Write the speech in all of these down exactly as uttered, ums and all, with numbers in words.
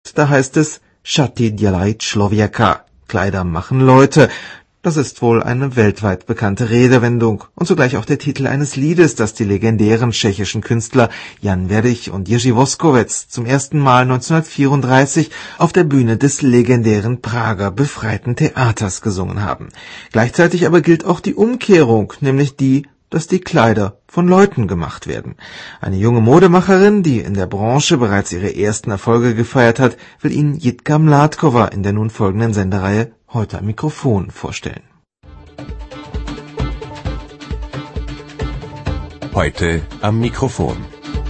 Da heißt es Šaty dělají člověka, Kleider machen Leute. Das ist wohl eine weltweit bekannte Redewendung und zugleich auch der Titel eines Liedes, das die legendären tschechischen Künstler Jan Werich und Jiří Voskowec zum ersten Mal neunzehnhundertvierunddreißig auf der Bühne des legendären Prager Befreiten Theaters gesungen haben. Gleichzeitig aber gilt auch die Umkehrung, nämlich die, dass die Kleider von Leuten gemacht werden. Eine junge Modemacherin, die in der Branche bereits ihre ersten Erfolge gefeiert hat, will Ihnen Jitka Mládková in der nun folgenden Sendereihe Heute am Mikrofon vorstellen. Heute am Mikrofon.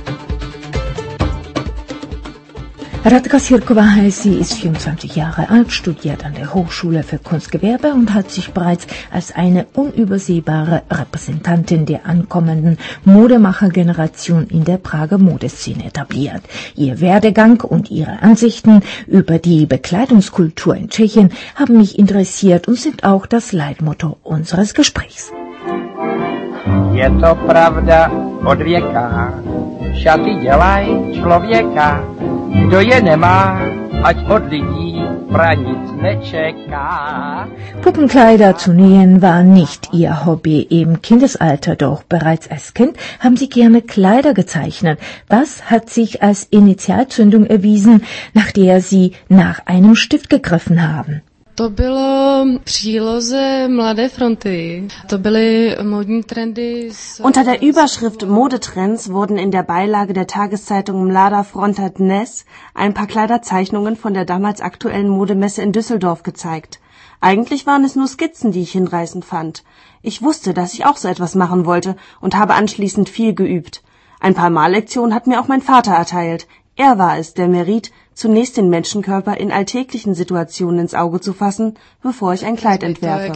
Radka Sirková heißt sie, ist vierundzwanzig Jahre alt, studiert an der Hochschule für Kunstgewerbe und hat sich bereits als eine unübersehbare Repräsentantin der ankommenden Modemachergeneration in der Prager Modeszene etabliert. Ihr Werdegang und ihre Ansichten über die Bekleidungskultur in Tschechien haben mich interessiert und sind auch das Leitmotto unseres Gesprächs. Je to pravda od věka, šaty dělají člověka, kdo je nemá, ať od lidí pra nic nečeká. Puppenkleider zu nähen war nicht ihr Hobby im Kindesalter, doch bereits als Kind haben sie gerne Kleider gezeichnet. Das hat sich als Initialzündung erwiesen, nach der sie nach einem Stift gegriffen haben. To bylo příloze Mladé fronty. To byly módní trendy. Unter der Überschrift Modetrends wurden in der Beilage der Tageszeitung Mladá fronta dnes ein paar Kleiderzeichnungen von der damals aktuellen Modemesse in Düsseldorf gezeigt. Eigentlich waren es nur Skizzen, die ich hinreißend fand. Ich wusste, dass ich auch so etwas machen wollte und habe anschließend viel geübt. Ein paar Mallektionen hat mir auch mein Vater erteilt. Er war es, der mir riet, zunächst den Menschenkörper in alltäglichen Situationen ins Auge zu fassen, bevor ich ein Kleid entwerfe.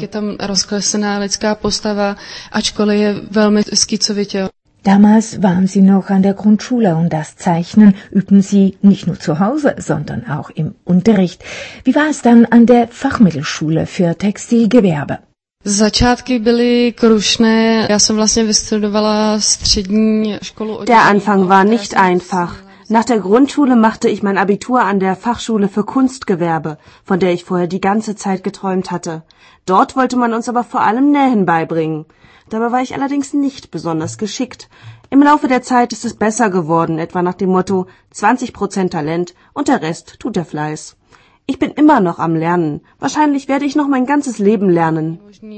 Damals waren sie noch an der Grundschule und das Zeichnen übten sie nicht nur zu Hause, sondern auch im Unterricht. Wie war es dann an der Fachmittelschule für Textilgewerbe? Začátky byly krušné. Já jsem vlastně vystudovala střední školu. Der Anfang war nicht einfach. Nach der Grundschule machte ich mein Abitur an der Fachschule für Kunstgewerbe, von der ich vorher die ganze Zeit geträumt hatte. Dort wollte man uns aber vor allem Nähen beibringen. Dabei war ich allerdings nicht besonders geschickt. Im Laufe der Zeit ist es besser geworden, etwa nach dem Motto zwanzig Prozent Talent und der Rest tut der Fleiß. Ich bin immer noch am Lernen. Wahrscheinlich werde ich noch mein ganzes Leben lernen.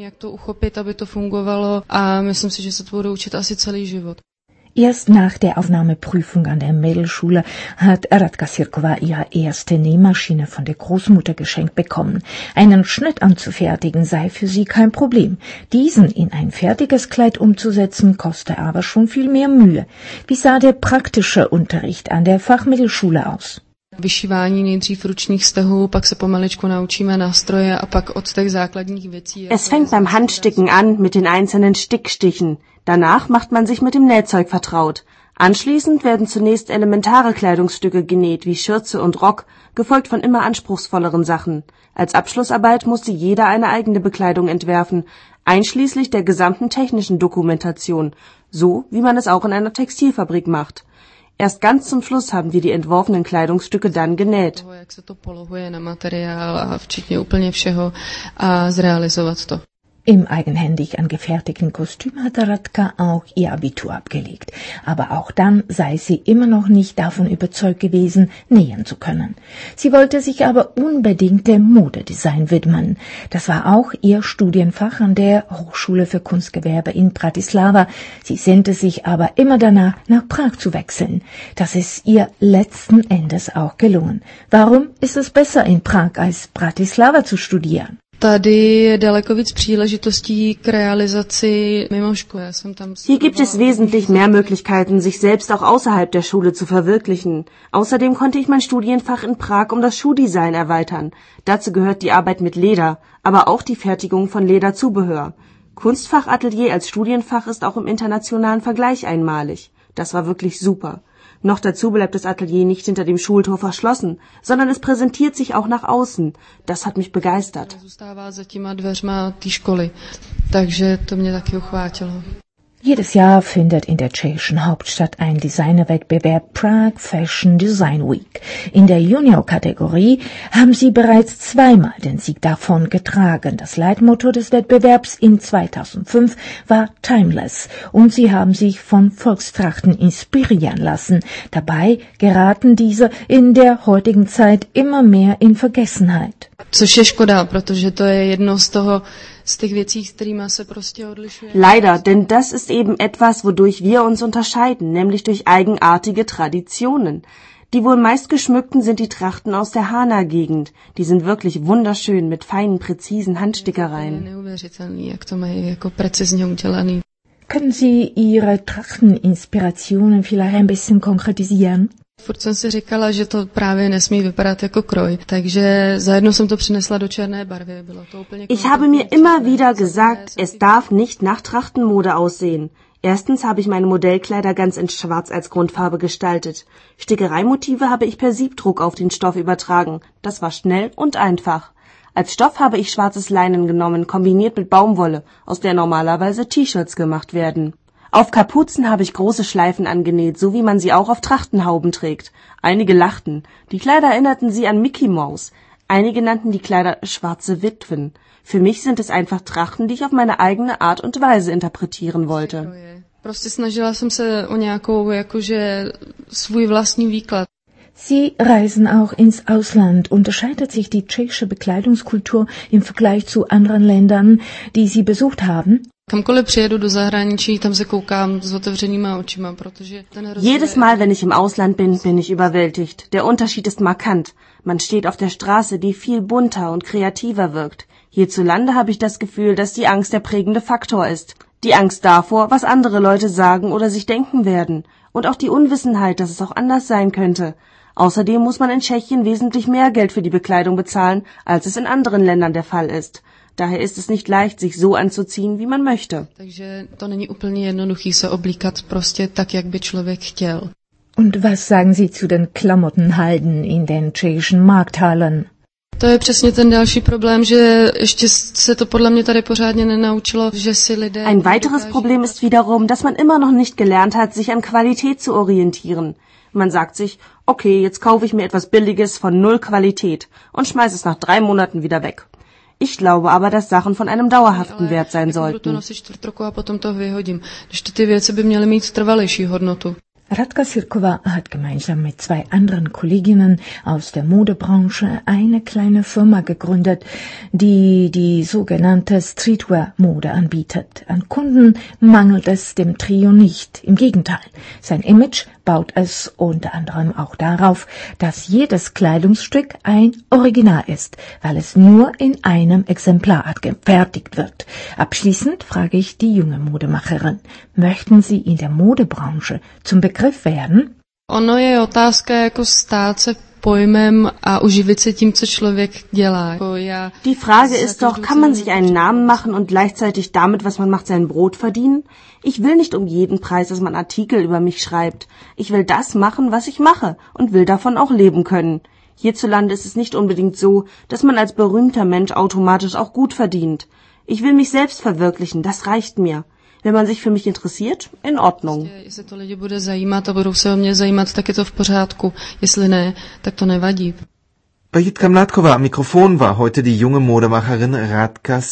Erst nach der Aufnahmeprüfung an der Mädelschule hat Radka Sirková ihre erste Nähmaschine von der Großmutter geschenkt bekommen. Einen Schnitt anzufertigen sei für sie kein Problem. Diesen in ein fertiges Kleid umzusetzen, koste aber schon viel mehr Mühe. Wie sah der praktische Unterricht an der Fachmittelschule aus? Vyšívání nejdřív ručních stehů, pak se pomaličku naučíme nástroje a pak od těch základních věcí. Es fängt beim Handsticken an mit den einzelnen Stickstichen. Danach macht man sich mit dem Nähzeug vertraut. Anschließend werden zunächst elementare Kleidungsstücke genäht, wie Schürze und Rock, gefolgt von immer anspruchsvolleren Sachen. Als Abschlussarbeit musste jeder eine eigene Bekleidung entwerfen, einschließlich der gesamten technischen Dokumentation, so wie man es auch in einer Textilfabrik macht. Erst ganz zum Schluss haben wir die entworfenen Kleidungsstücke dann genäht. Im eigenhändig angefertigten Kostüm hatte Radka auch ihr Abitur abgelegt. Aber auch dann sei sie immer noch nicht davon überzeugt gewesen, nähen zu können. Sie wollte sich aber unbedingt dem Modedesign widmen. Das war auch ihr Studienfach an der Hochschule für Kunstgewerbe in Bratislava. Sie sehnte sich aber immer danach, nach Prag zu wechseln. Das ist ihr letzten Endes auch gelungen. Warum ist es besser, in Prag als Bratislava zu studieren? Tady daleko víc příležitostí k realizaci mimo školu. Hier gibt es wesentlich mehr Möglichkeiten, sich selbst auch außerhalb der Schule zu verwirklichen. Außerdem konnte ich mein Studienfach in Prag um das Schuhdesign erweitern. Dazu gehört die Arbeit mit Leder, aber auch die Fertigung von Lederzubehör. Kunstfachatelier als Studienfach ist auch im internationalen Vergleich einmalig. Das war wirklich super. Noch dazu bleibt das Atelier nicht hinter dem Schultor verschlossen, sondern es präsentiert sich auch nach außen. Das hat mich begeistert. Jedes Jahr findet in der tschechischen Hauptstadt ein Designerwettbewerb Prague Fashion Design Week. In der Junior-Kategorie haben sie bereits zweimal den Sieg davon getragen. Das Leitmotto des Wettbewerbs in zweitausendfünf war Timeless und sie haben sich von Volkstrachten inspirieren lassen. Dabei geraten diese in der heutigen Zeit immer mehr in Vergessenheit. Což je škoda, protože to je jedno z toho, z těch věcí, s kterýma se prostě odlišuje. Leider, denn das ist eben etwas, wodurch wir uns unterscheiden, nämlich durch eigenartige Traditionen. Die wohl meistgeschmückten sind die Trachten aus der Hana-Gegend. Die sind wirklich wunderschön mit feinen, präzisen Handstickereien. Neuvěřitelný, jak to mají jako precizně udělaný. Können Sie Ihre Trachteninspirationen vielleicht ein bisschen konkretisieren? Furt jsem si říkala, že to právě nesmí vypadat jako kroj, takže zajedno jsem to přinesla do černé barvy. Bylo to úplně Ich habe mir immer wieder gesagt, es darf nicht nach Trachtenmode aussehen. Erstens habe ich meine Modellkleider ganz in Schwarz als Grundfarbe gestaltet. Stickereimotive habe ich per Siebdruck auf den Stoff übertragen. Das war schnell und einfach. Als Stoff habe ich schwarzes Leinen genommen, kombiniert mit Baumwolle, aus der normalerweise T-Shirts gemacht werden. Auf Kapuzen habe ich große Schleifen angenäht, so wie man sie auch auf Trachtenhauben trägt. Einige lachten. Die Kleider erinnerten sie an Mickey Mouse. Einige nannten die Kleider schwarze Witwen. Für mich sind es einfach Trachten, die ich auf meine eigene Art und Weise interpretieren wollte. Prostě snažila jsem se o nějakou jakože svůj vlastní výklad. Sie reisen auch ins Ausland. Unterscheidet sich die tschechische Bekleidungskultur im Vergleich zu anderen Ländern, die Sie besucht haben? Kamkoliv přijedu do zahraničí, tam se koukám s otevřenýma očima, protože ten rozdíl... Jedes Mal, wenn ich im Ausland bin, bin ich überwältigt. Der Unterschied ist markant. Man steht auf der Straße, die viel bunter und kreativer wirkt. Hierzulande habe ich das Gefühl, dass die Angst der prägende Faktor ist. Die Angst davor, was andere Leute sagen oder sich denken werden. Und auch die Unwissenheit, dass es auch anders sein könnte. Außerdem muss man in Tschechien wesentlich mehr Geld für die Bekleidung bezahlen, als es in anderen Ländern der Fall ist. Daher ist es nicht leicht, sich so anzuziehen, wie man möchte. Takže to není úplně jednoduchý se oblíkat prostě tak, jak by člověk chtěl. Und was sagen Sie zu den Klamottenhalden in den tschechischen Markthallen? To je přesně ten další problém, že ještě se to podle mě tady pořádně nenaučilo, že si lidé... Ein weiteres Problem ist wiederum, dass man immer noch nicht gelernt hat, sich an Qualität zu orientieren. Man sagt sich, okay, jetzt kaufe ich mir etwas Billiges von null Qualität und schmeiße es nach drei Monaten wieder weg. Ich glaube aber, dass Sachen von einem dauerhaften Wert sein sollten. Radka Sirkova hat gemeinsam mit zwei anderen Kolleginnen aus der Modebranche eine kleine Firma gegründet, die die sogenannte Streetwear-Mode anbietet. An Kunden mangelt es dem Trio nicht. Im Gegenteil, sein Image baut es unter anderem auch darauf, dass jedes Kleidungsstück ein Original ist, weil es nur in einem Exemplar gefertigt wird. Abschließend frage ich die junge Modemacherin, möchten Sie in der Modebranche zum Begriff werden? Ono je otázka jako stát se pojmem a uživit se tím, co člověk dělá. Die Frage ist doch, kann man sich einen Namen machen und gleichzeitig damit, was man macht, sein Brot verdienen? Ich will nicht um jeden Preis, dass man Artikel über mich schreibt. Ich will das machen, was ich mache und will davon auch leben können. Hierzulande ist es nicht unbedingt so, dass man als berühmter Mensch automatisch auch gut verdient. Ich will mich selbst verwirklichen, das reicht mir. Wenn man sich für mich interessiert, in Ordnung. Jestli to lidi bude zajímat a budou se o mě zajímat, tak je to v pořádku. Jestli ne, tak to nevadí. Bei Jitka Mládková am Mikrofon war heute die junge Modemacherin Radka